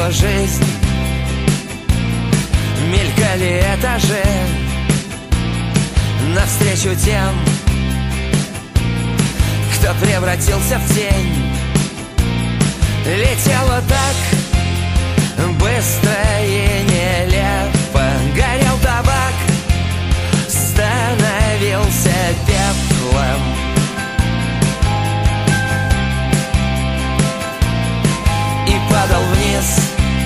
Летела жизнь, мелькали этажи навстречу тем, кто превратился в тень. Летела так быстро и нелепо, горел табак, становился пеплом. И падал вниз,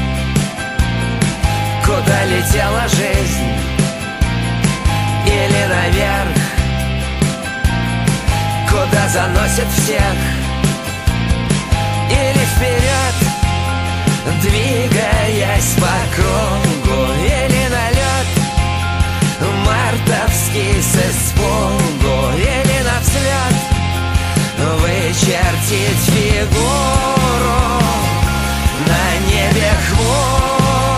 куда летела жизнь, или наверх, куда заносит всех, или вперед, двигаясь по кругу, или на лед мартовский с испугу, или на взлет вычертить фигуру на небе хмуро.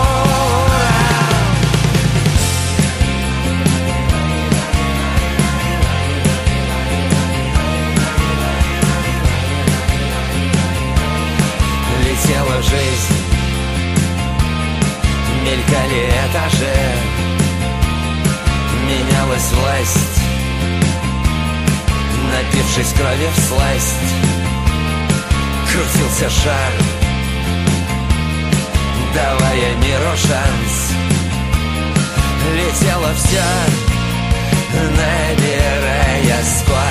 Летела жизнь, мелькали этажи, менялась власть, напившись крови всласть. Крутился шар, давая миру шанс. Летело все, набирая скорость.